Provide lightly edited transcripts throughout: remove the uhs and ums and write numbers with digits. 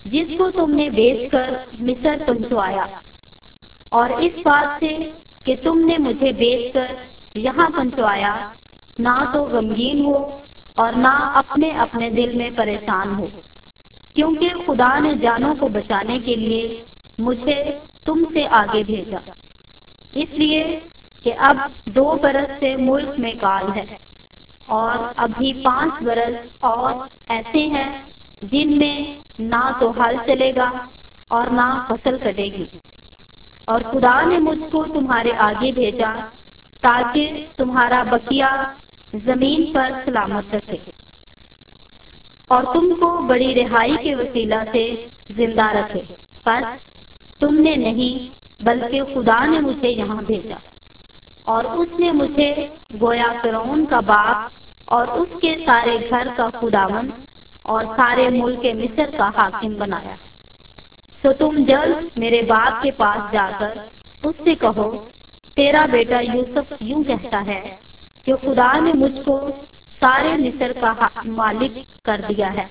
جس کو تم نے بیچ کر مصر پہنچوایا، اور اس بات سے کہ تم نے مجھے بیچ کر یہاں پہنچوایا نہ تو غمگین ہو اور نہ اپنے اپنے دل میں پریشان ہو، کیونکہ خدا نے جانوں کو بچانے کے لیے مجھے تم سے آگے بھیجا، اس لیے کہ اب 2 برس سے ملک میں کال ہے، اور ابھی 5 برس اور ایسے ہیں جن میں نہ تو ہل چلے گا اور نہ فصل کٹے گی، اور خدا نے مجھ کو تمہارے آگے بھیجا تاکہ تمہارا بقیہ زمین پر سلامت رکھے، اور تم کو بڑی رہائی کے وسیلہ سے زندہ رکھے۔ بس تم نے نہیں بلکہ خدا نے مجھے یہاں بھیجا، اور اس نے مجھے گویا فرعون کا باپ اور اس کے سارے گھر کا خداوند اور سارے ملک مصر کا حاکم بنایا۔ سو تم جلد میرے باپ کے پاس جا کر اس سے کہو، تیرا بیٹا یوسف یوں کہتا ہے کہ خدا نے مجھ کو سارے مصر کا مالک کر دیا ہے،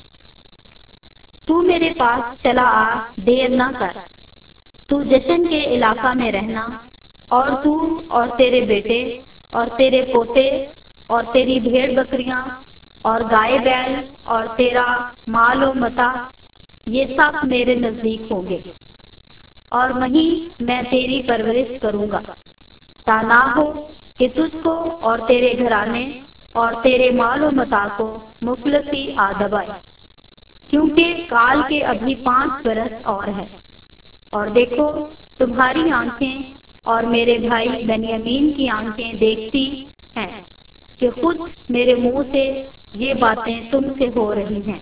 تو میرے پاس چلا آ، دیر نہ کر، تو جشن کے علاقہ میں رہنا، اور تو اور تیرے بیٹے اور تیرے پوتے اور تیری بھیڑ بکریاں اور گائے بیل اور تیرا مال و متاع، یہ سب میرے نزدیک ہوں گے، اور وہیں میں تیری پرورش کروں گا، تا نہ ہو کہ تجھ کو اور تیرے گھرانے اور تیرے مال و متاع کو مفلسی آ دبائے، کیونکہ کال کے ابھی 5 برس اور ہے، اور دیکھو تمہاری آنکھیں اور میرے بھائی بنیامین کی آنکھیں دیکھتی ہیں کہ خود میرے منہ سے یہ باتیں تم سے ہو رہی ہیں،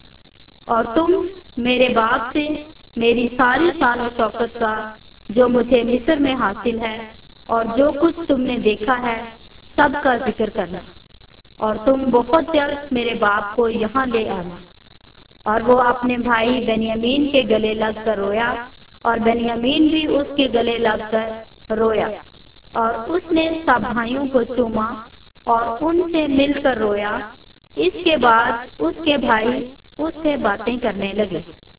اور تم میرے باپ سے میری ساری شان و شوکت کا جو مجھے مصر میں حاصل ہے اور جو کچھ تم نے دیکھا ہے سب کا ذکر کرنا، اور تم بہت جلد میرے باپ کو یہاں لے آنا۔ اور وہ اپنے بھائی بنیامین کے گلے لگ کر رویا، اور بنیامین بھی اس کے گلے لگ کر رویا، اور اس نے سب بھائیوں کو چوما اور ان سے مل کر رویا۔ اس کے بعد اس کے بھائی اس سے باتیں کرنے لگے،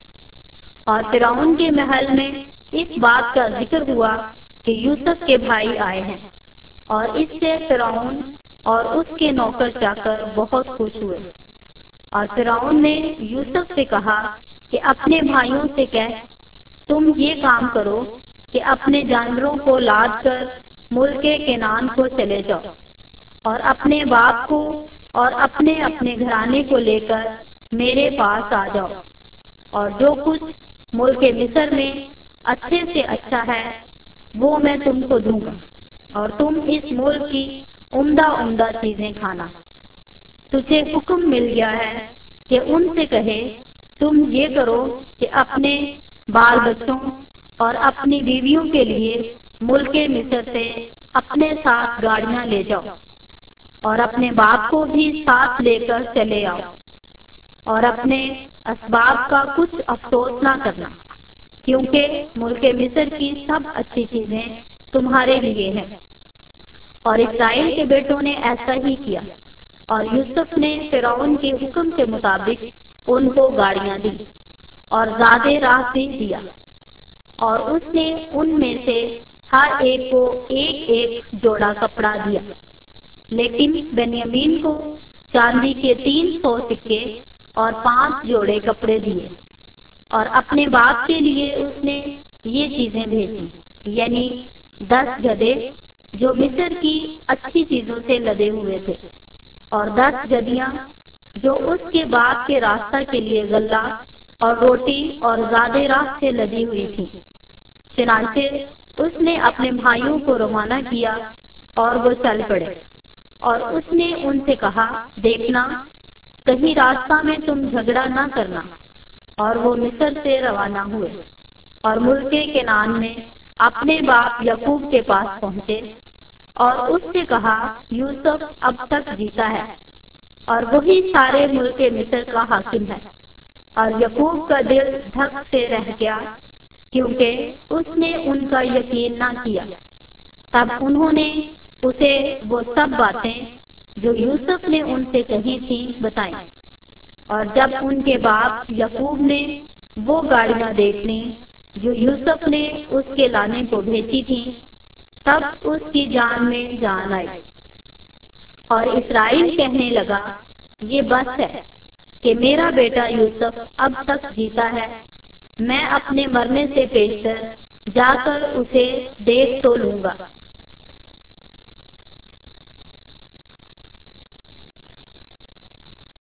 اور فرعون کے محل میں اس بات کا ذکر ہوا کہ یوسف کے بھائی آئے ہیں، اور اس سے فرعون اور اس کے نوکر چاکر بہت خوش ہوئے۔ اور فرعون نے یوسف سے کہا کہ اپنے بھائیوں سے کہہ، تم یہ کام کرو کہ اپنے جانوروں کو لاد کر ملک کنعان کو چلے جاؤ، اور اپنے باپ کو اور اپنے اپنے گھرانے کو لے کر میرے پاس آ جاؤ، اور جو کچھ ملک مصر میں اچھے سے اچھا ہے وہ میں تم کو دوں گا، اور تم اس ملک کی عمدہ عمدہ چیزیں کھانا۔ تجھے حکم مل گیا ہے کہ ان سے کہے، تم یہ کرو کہ اپنے بال بچوں اور اپنی بیویوں کے لیے ملک مصر سے اپنے ساتھ گاڑیاں لے جاؤ، اور اپنے باپ کو بھی ساتھ لے کر چلے آؤ، اور اپنے اسباب کا کچھ افسوس نہ کرنا، کیونکہ ملک مصر کی سب اچھی چیزیں تمہارے لیے ہیں۔ اور اسرائیل کے بیٹوں نے ایسا ہی کیا، اور یوسف نے فرعون کے حکم کے مطابق ان کو گاڑیاں دی اور زیادہ راہ بھی دیا، اور اس نے ان میں سے ہر ایک کو ایک ایک جوڑا کپڑا دیا، لیکن بنیامین کو چاندی کے 300 سکے اور 5 جوڑے کپڑے دیے، اور اپنے باپ کے لیے اس نے یہ چیزیں بھیجی، یعنی 10 گدھے جو مصر کی اچھی چیزوں سے لدے ہوئے تھے، اور 10 گدیاں جو اس کے باپ کے راستہ کے لیے غلہ اور روٹی اور زیادہ راہ سے لدی ہوئی تھی۔ چنانچہ اس نے اپنے بھائیوں کو روانہ کیا اور وہ چل پڑے، اور اس نے ان سے کہا، دیکھنا کہیں راستہ میں تم جھگڑا نہ کرنا، اور وہ مصر سے روانہ ہوئے، اور ملک کنعان میں اپنے باپ یعقوب کے پاس پہنچے، اور اس سے کہا، یوسف اب تک جیتا ہے، اور وہی سارے ملک مصر کا حاکم ہے۔ اور یعقوب کا دل دھک سے رہ گیا، کیونکہ اس نے ان کا یقین نہ کیا۔ تب انہوں نے اسے وہ سب باتیں جو یوسف نے ان سے کہی تھی بتائیں، اور جب ان کے باپ یعقوب نے وہ گاڑیاں دیکھنے جو یوسف نے اس کے لانے کو بھیجی تھیں، تب اس کی جان میں جان آئی، اور اسرائیل کہنے لگا، یہ بس ہے کہ میرا بیٹا یوسف اب تک جیتا ہے، میں اپنے مرنے سے پیشتر جا کر اسے دیکھ تو لوں گا۔